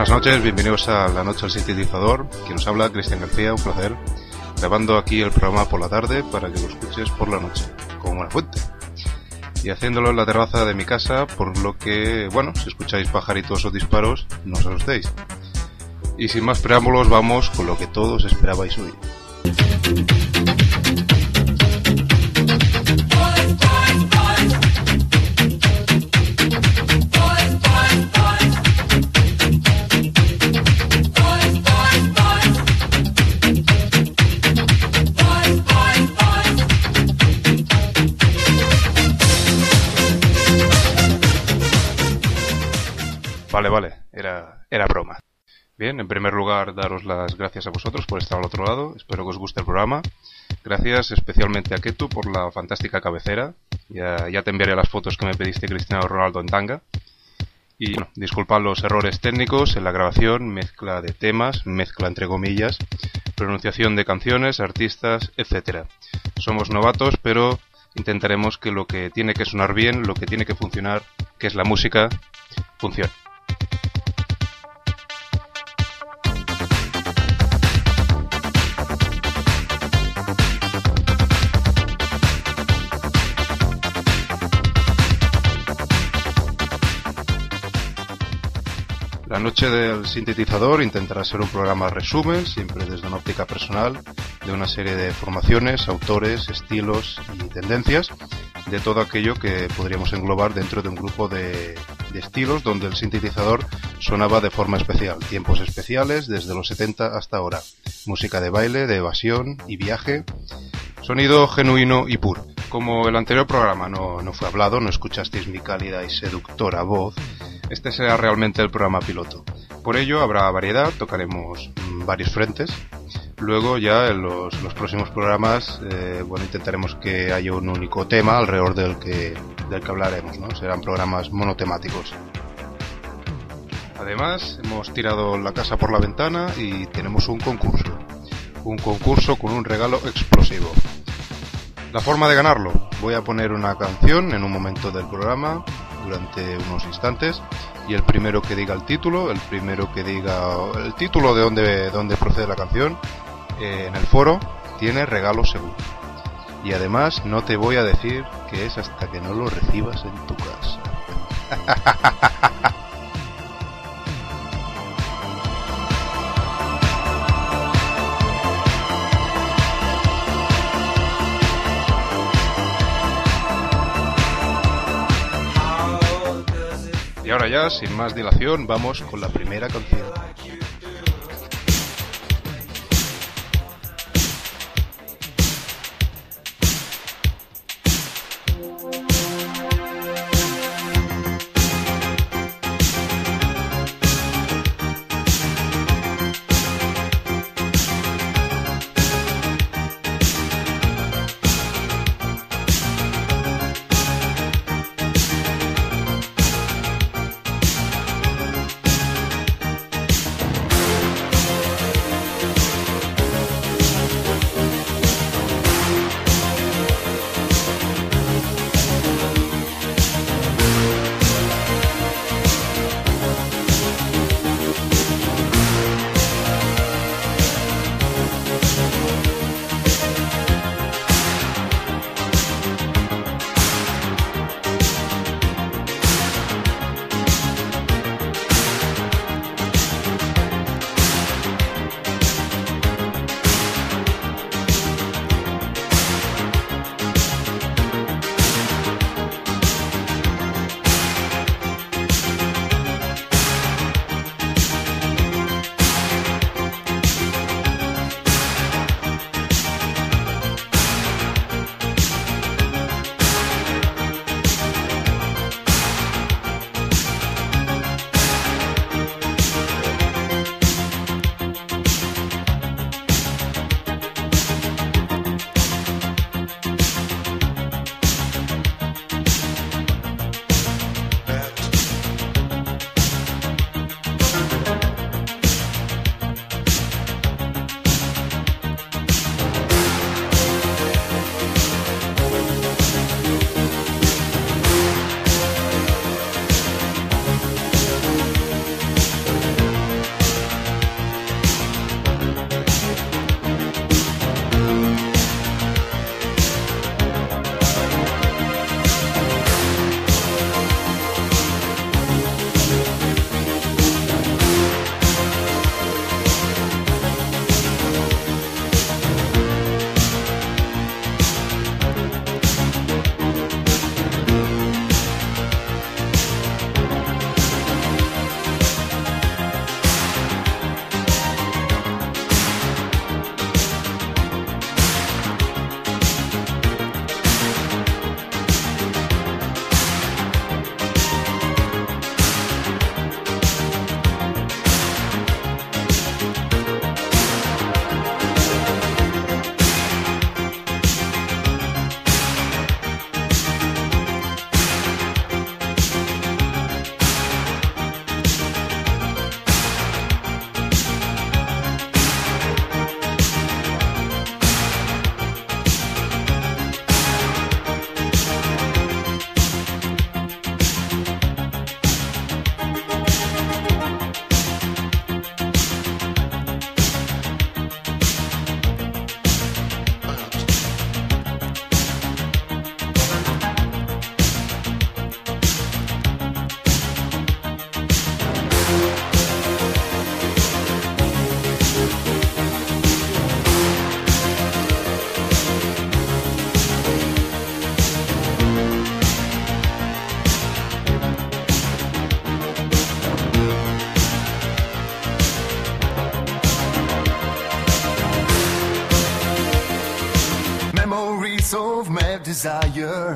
Buenas noches, bienvenidos a La Noche del Sintetizador. Quien nos habla, Cristian García, un placer. Grabando aquí el programa por la tarde para que lo escuches por la noche, con una fuente. Y haciéndolo en la terraza de mi casa, por lo que, bueno, si escucháis pajaritos o disparos, no os asustéis. Y sin más preámbulos, vamos con lo que todos esperabais hoy. Vale, era broma. Bien, en primer lugar, daros las gracias a vosotros por estar al otro lado. Espero que os guste el programa. Gracias especialmente a Ketu por la fantástica cabecera. Ya te enviaré las fotos que me pediste, Cristiano Ronaldo en tanga. Y bueno, disculpad los errores técnicos en la grabación, mezcla de temas, mezcla entre comillas, pronunciación de canciones, artistas, etcétera. Somos novatos, pero intentaremos que lo que tiene que sonar bien, lo que tiene que funcionar, que es la música, funcione. La Noche del Sintetizador intentará ser un programa resumen, siempre desde una óptica personal, de una serie de formaciones, autores, estilos y tendencias, de todo aquello que podríamos englobar dentro de un grupo de estilos donde el sintetizador sonaba de forma especial, tiempos especiales desde los 70 hasta ahora, música de baile, de evasión y viaje, sonido genuino y puro. Como el anterior programa no fue hablado, no escuchasteis mi cálida y seductora voz, este será realmente el programa piloto. Por ello habrá variedad, tocaremos varios frentes. Luego ya en los próximos programas intentaremos que haya un único tema alrededor del que hablaremos, ¿no? Serán programas monotemáticos. Además hemos tirado la casa por la ventana y tenemos un concurso con un regalo explosivo. La forma de ganarlo: voy a poner una canción en un momento del programa durante unos instantes y el primero que diga el título de dónde procede la canción en el foro tiene regalo seguro. Y además no te voy a decir qué es hasta que no lo recibas en tu casa. Y ahora ya, sin más dilación, vamos con la primera canción. desire.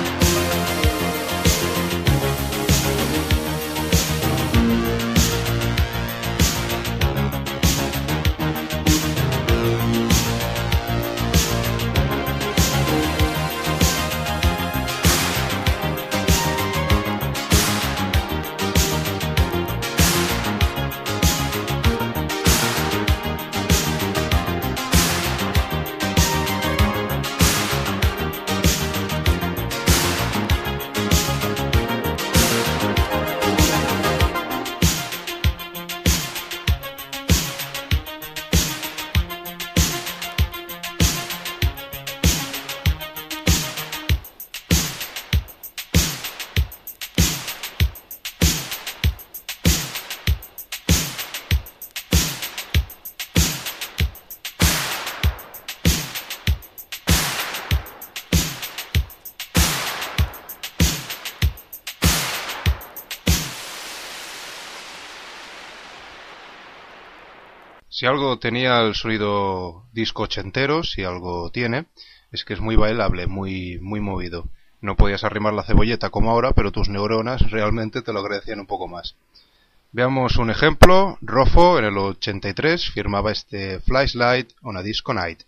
Si algo tenía el sonido disco ochentero, si algo tiene, es que es muy bailable, muy movido. No podías arrimar la cebolleta como ahora, pero tus neuronas realmente te lo agradecían un poco más. Veamos un ejemplo. Rofo en el 83 firmaba este Fly Slide on a Disco Night.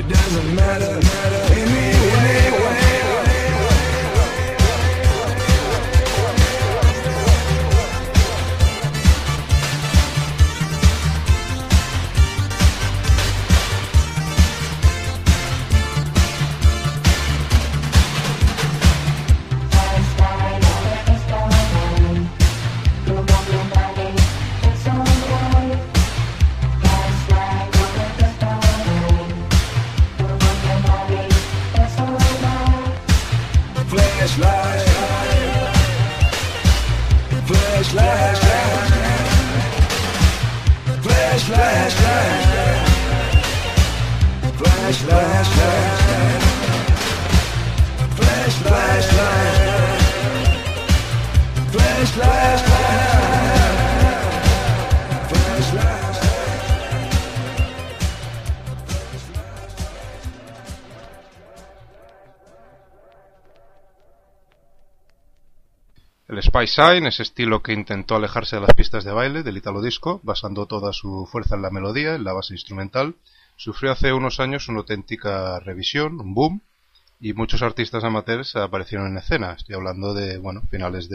doesn't matter anyway. El Spice Sign, ese estilo que intentó alejarse de las pistas de baile del Italo Disco, basando toda su fuerza en la melodía, en la base instrumental, sufrió hace unos años una auténtica revisión, un boom, y muchos artistas amateurs aparecieron en escena. Estoy hablando de, finales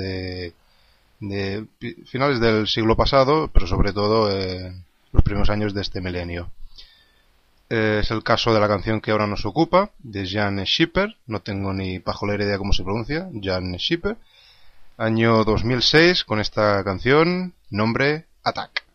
finales del siglo pasado, pero sobre todo los primeros años de este milenio. Es el caso de la canción que ahora nos ocupa, de Jan Schipper, no tengo ni pajolera idea cómo se pronuncia, Jan Schipper, año 2006, con esta canción, nombre Attack.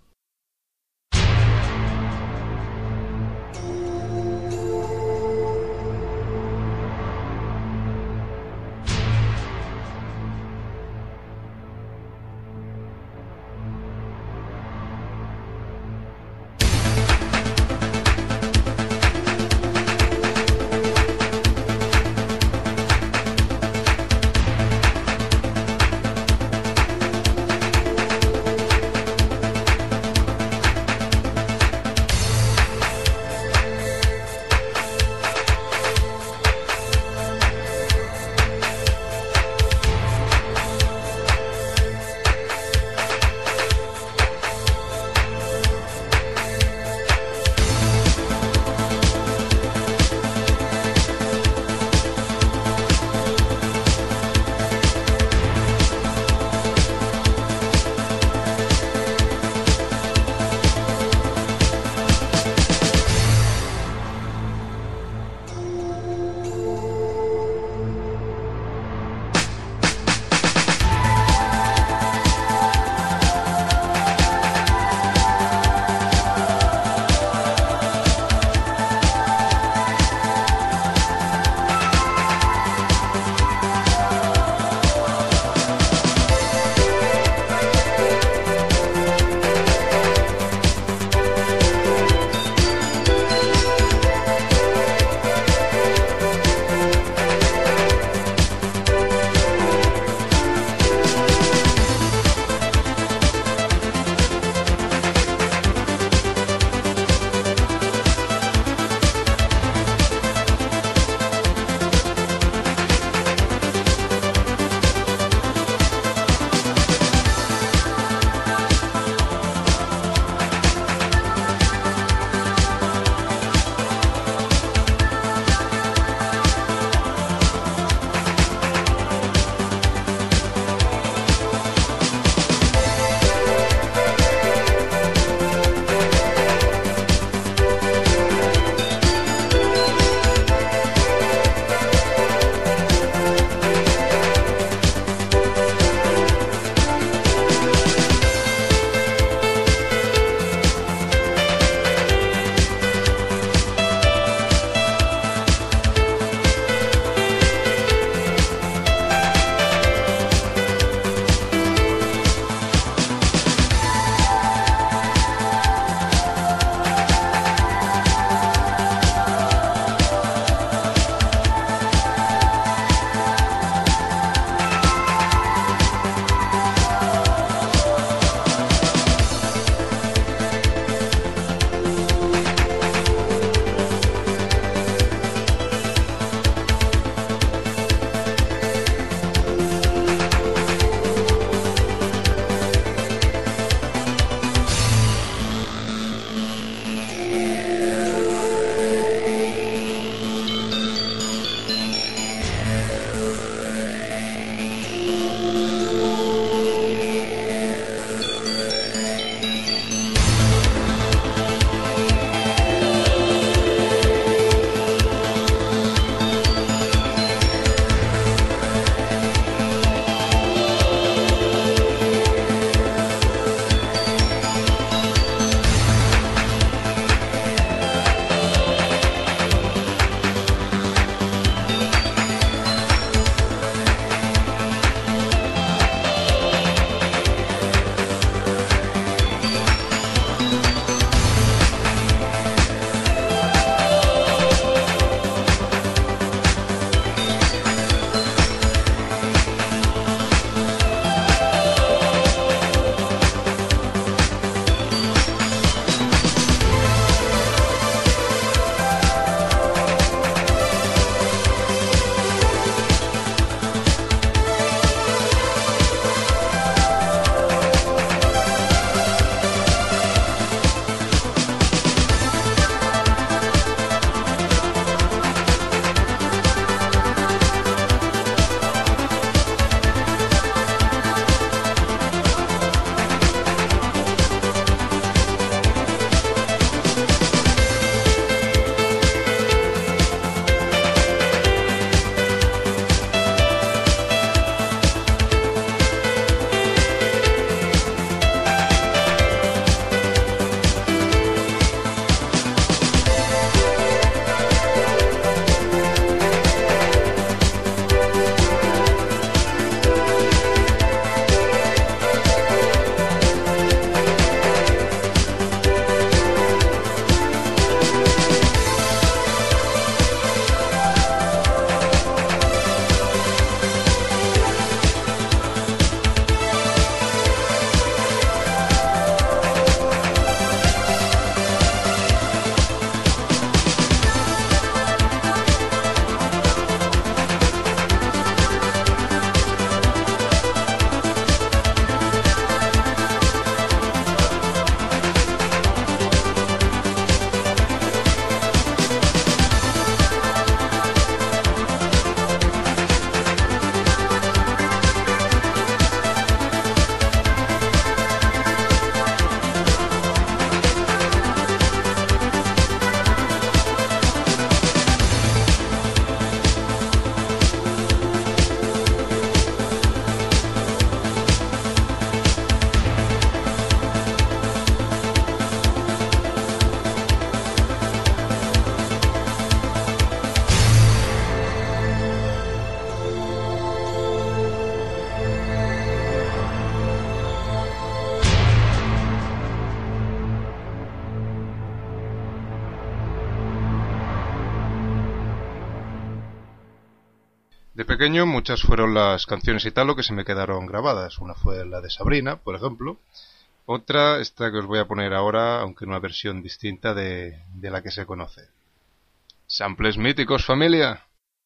De pequeño muchas fueron las canciones italo que se me quedaron grabadas. Una fue la de Sabrina, por ejemplo. Otra, esta que os voy a poner ahora, aunque en una versión distinta de la que se conoce. Samples míticos, familia.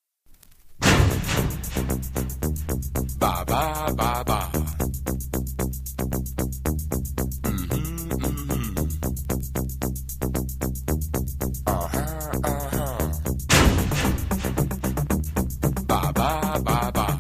Ba ba ba ba. Ba ba ba ba.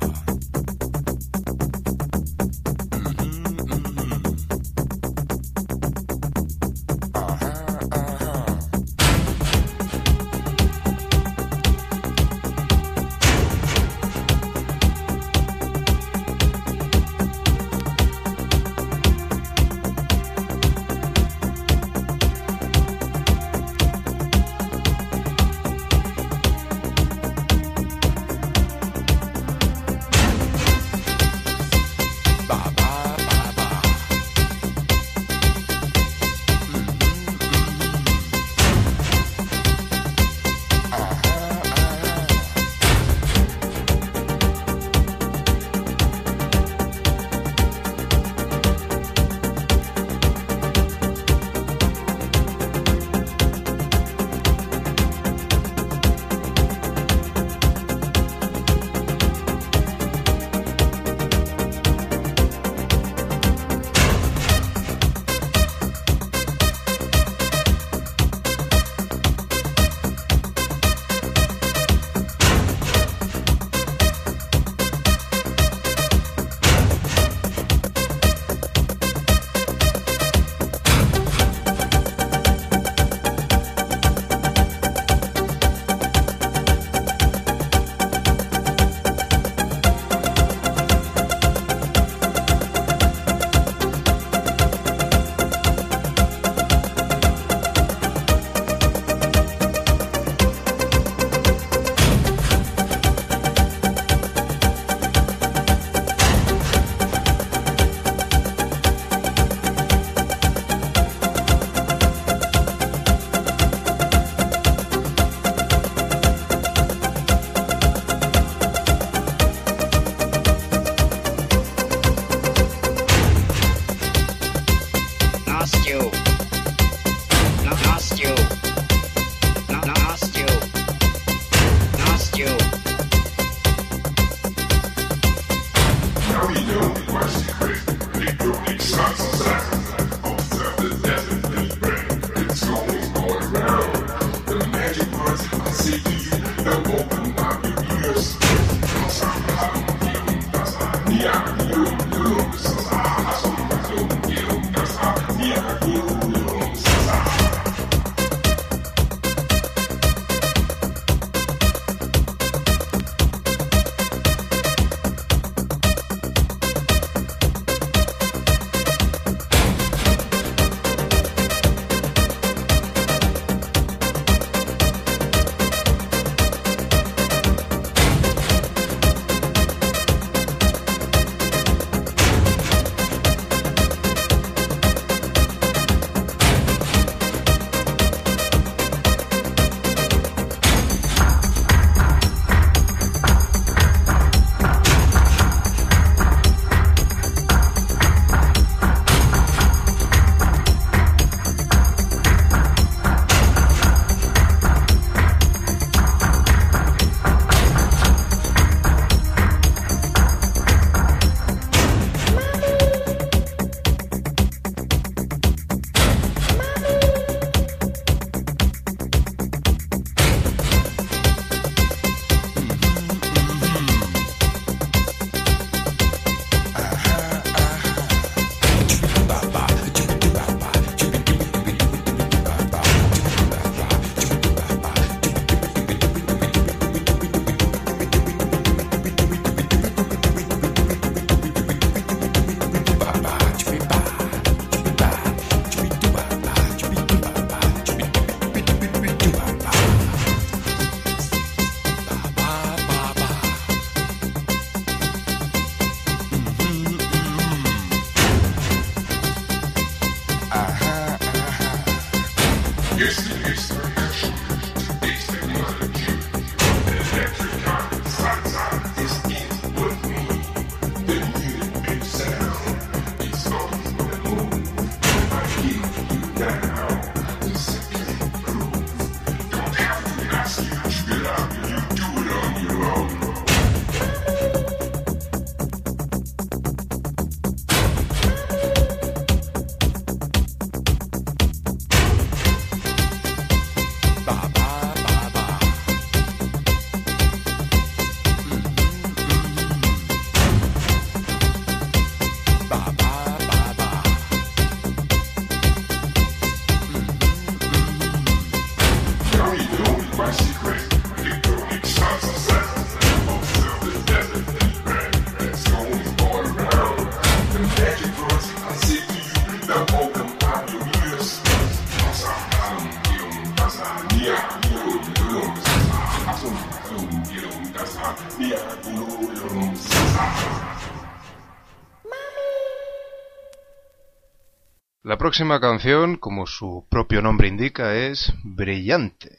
La próxima canción, como su propio nombre indica, es brillante.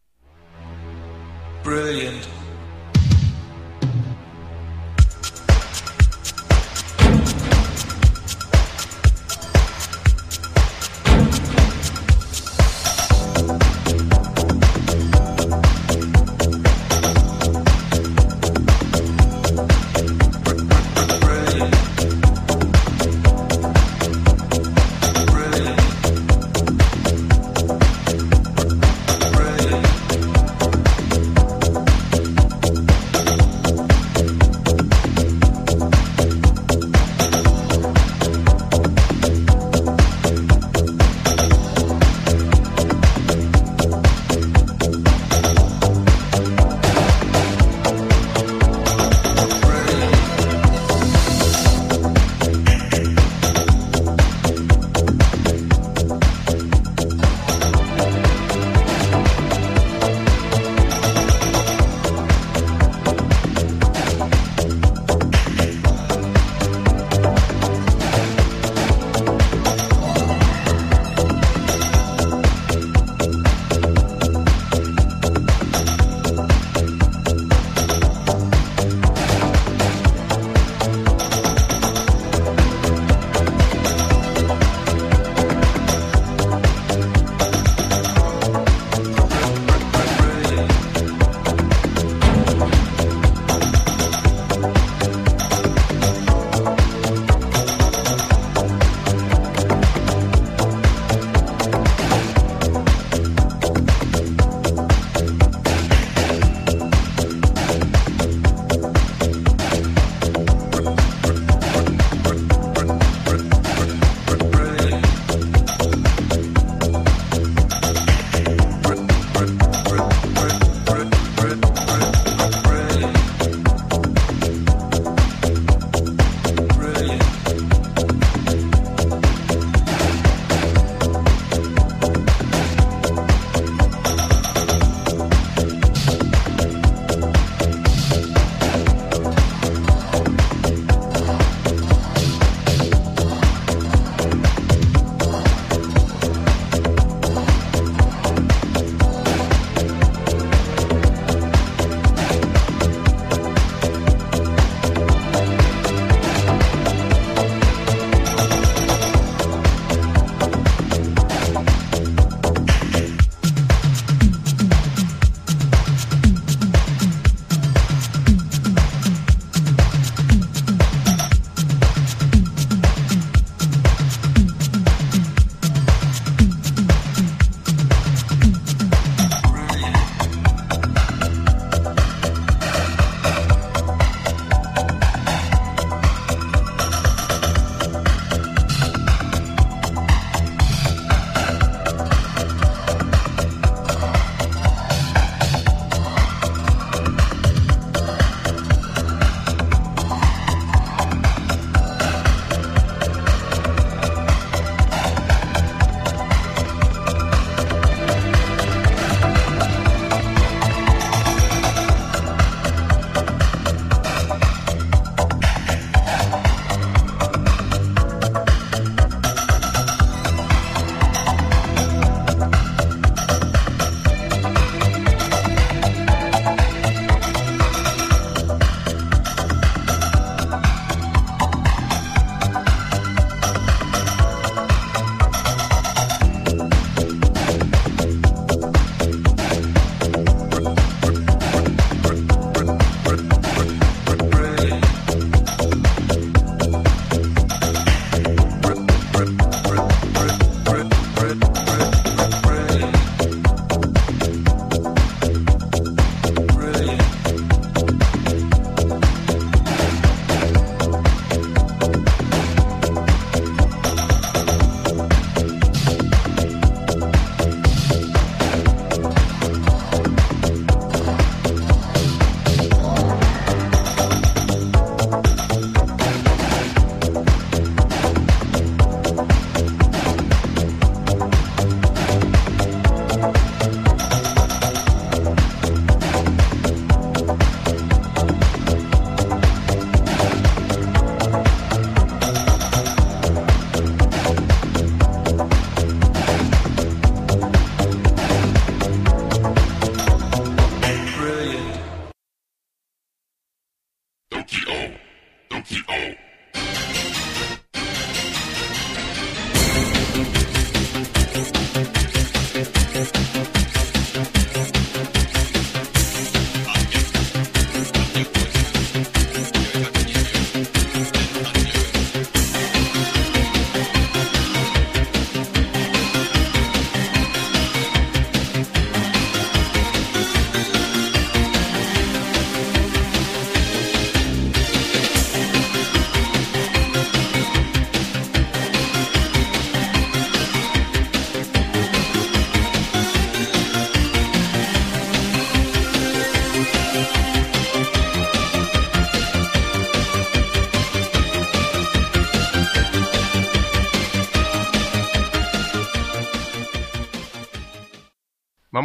Brilliant.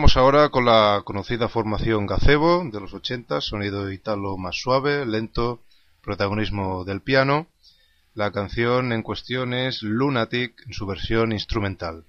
Vamos ahora con la conocida formación Gazebo de los 80, sonido italo más suave, lento, protagonismo del piano. La canción en cuestión es Lunatic en su versión instrumental.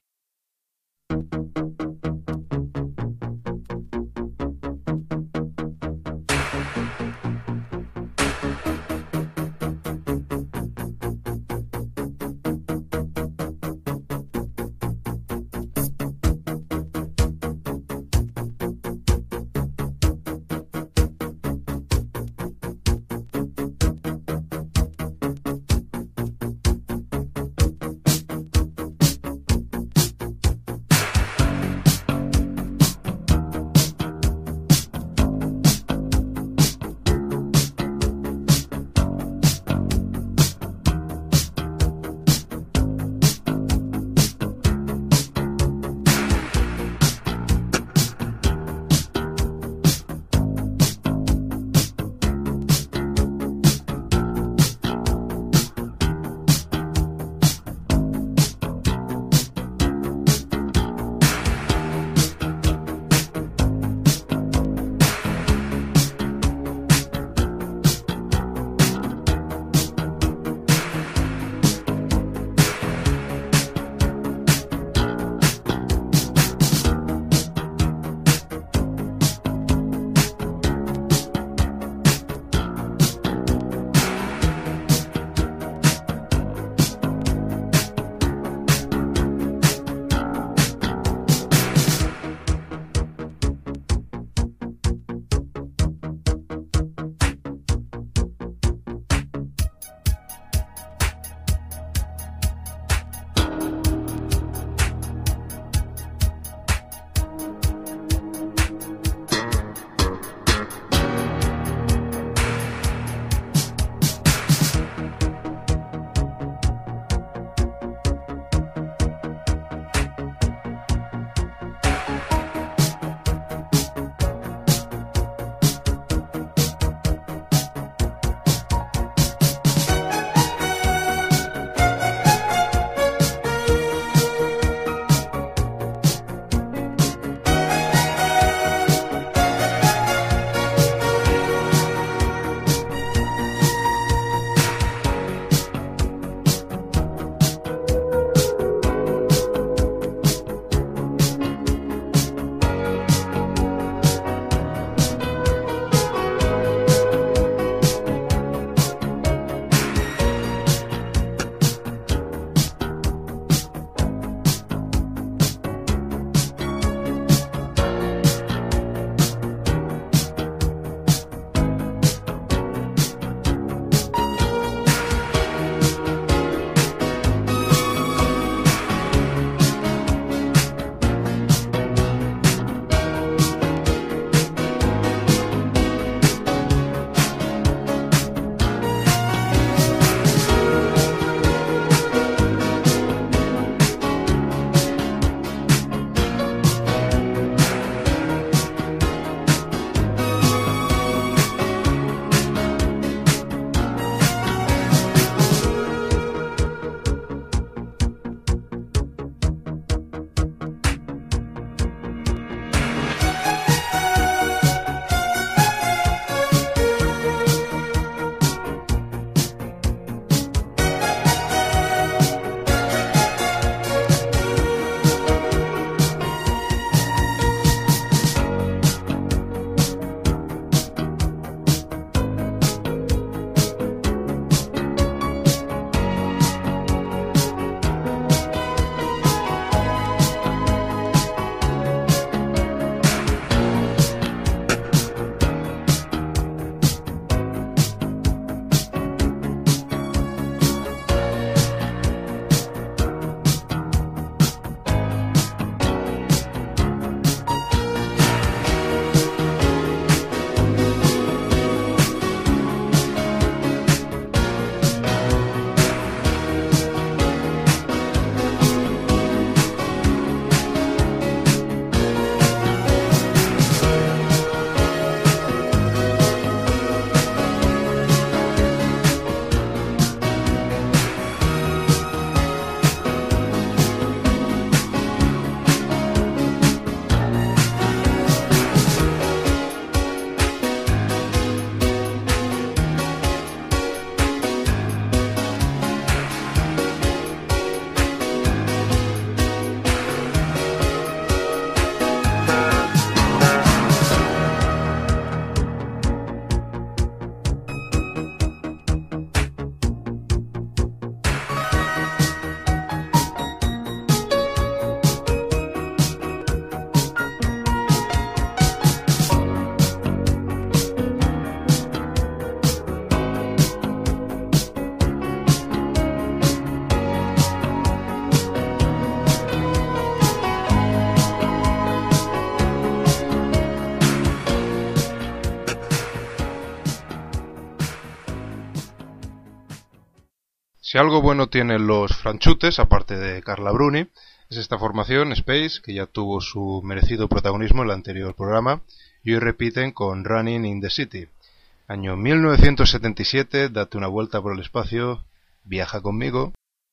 Si algo bueno tienen los franchutes, aparte de Carla Bruni, es esta formación, Space, que ya tuvo su merecido protagonismo en el anterior programa, y hoy repiten con Running in the City. Año 1977, date una vuelta por el espacio, viaja conmigo.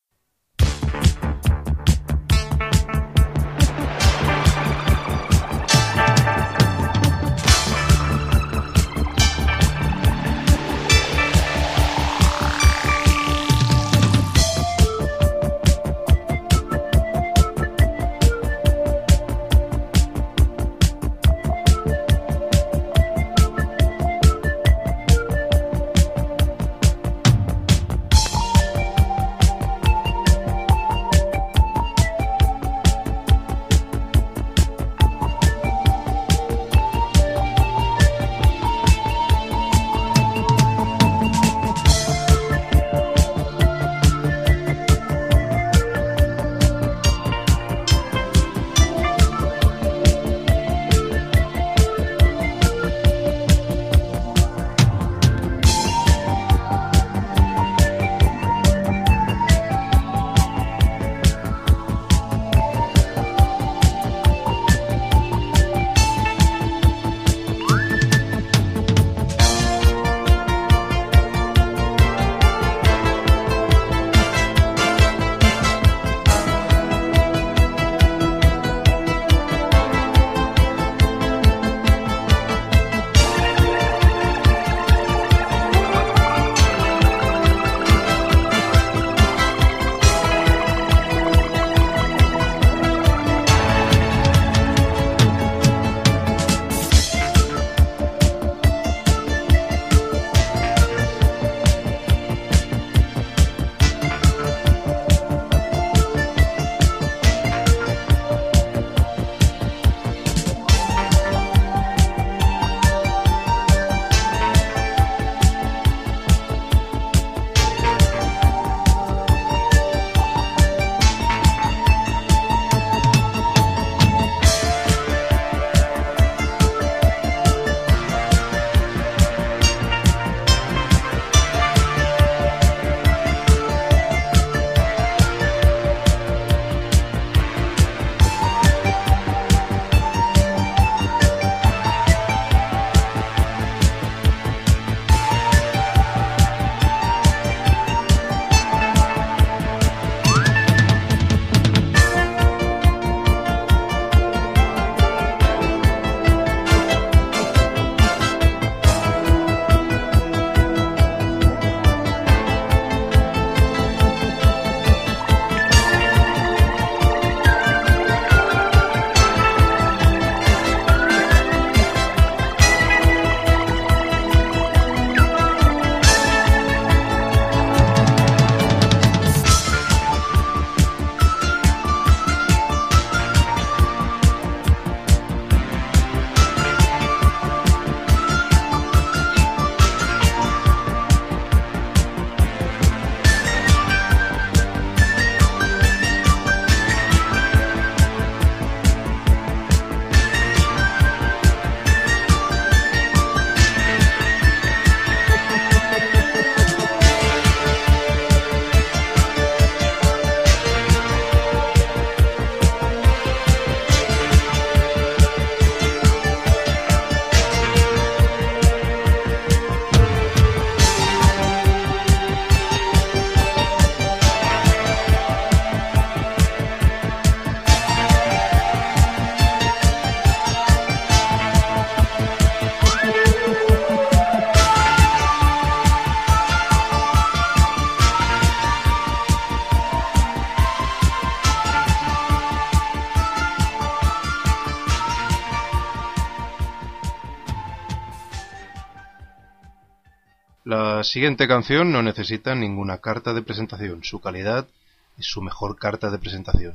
La siguiente canción no necesita ninguna carta de presentación, su calidad es su mejor carta de presentación.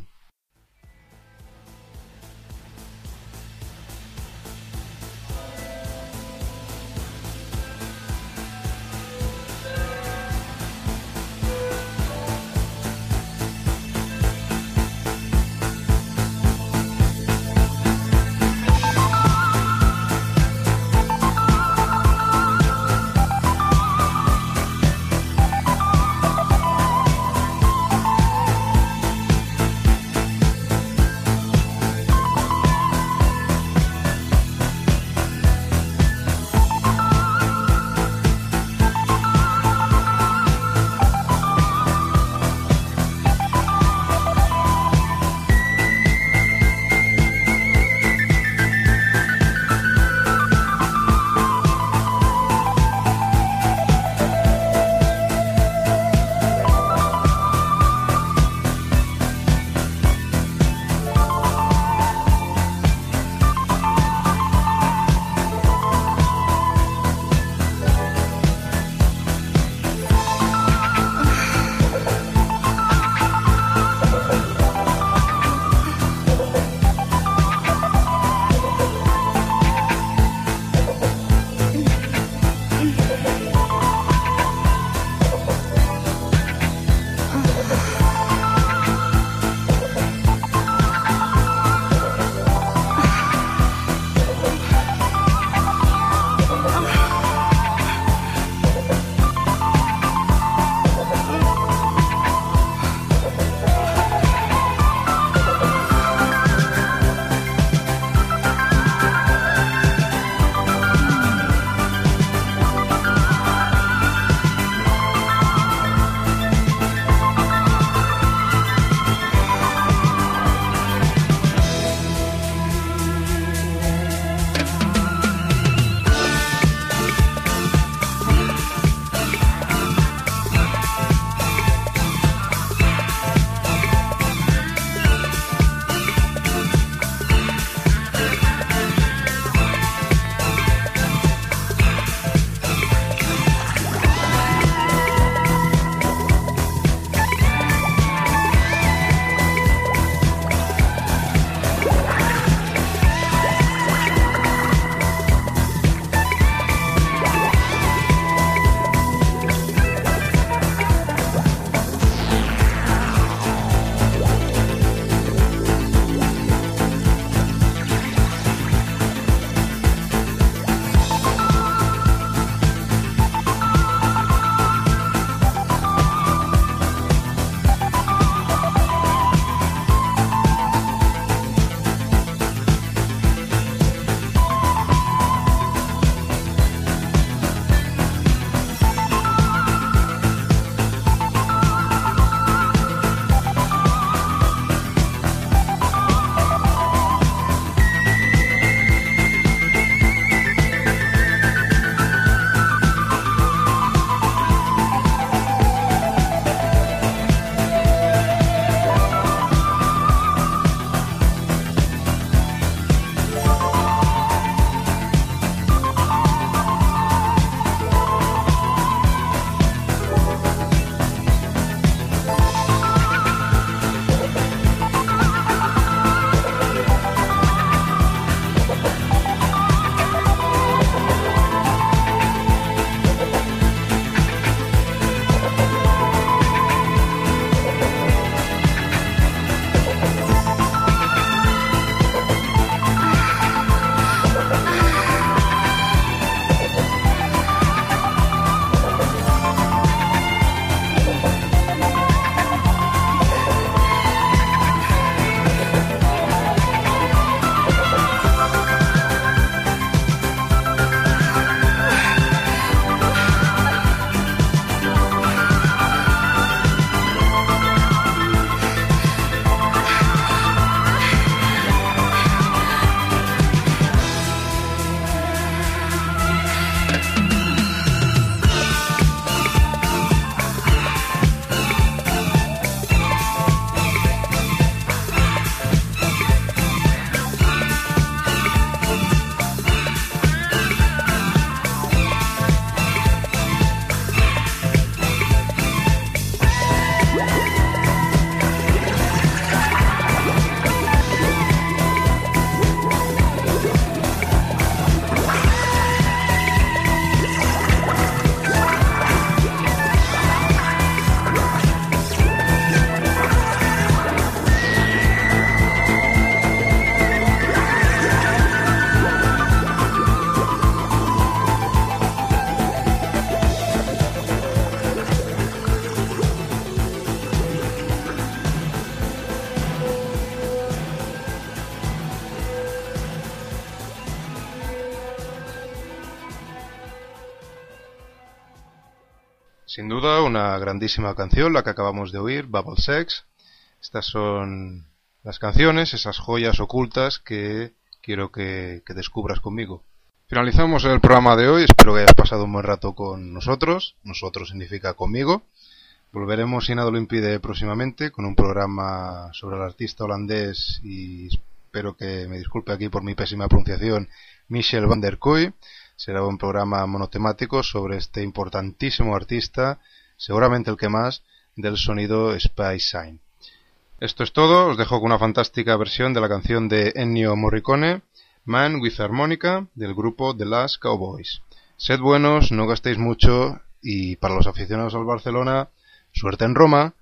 Sin duda, una grandísima canción, la que acabamos de oír, Bubble Sex. Estas son las canciones, esas joyas ocultas que quiero que descubras conmigo. Finalizamos el programa de hoy, espero que hayas pasado un buen rato con nosotros. Nosotros significa conmigo. Volveremos, si nada lo impide, próximamente con un programa sobre el artista holandés y espero que me disculpe aquí por mi pésima pronunciación, Michel van der Kooi. Será un programa monotemático sobre este importantísimo artista, seguramente el que más, del sonido Space Sign. Esto es todo, os dejo con una fantástica versión de la canción de Ennio Morricone, Man with Harmonica, del grupo The Last Cowboys. Sed buenos, no gastéis mucho y para los aficionados al Barcelona, suerte en Roma.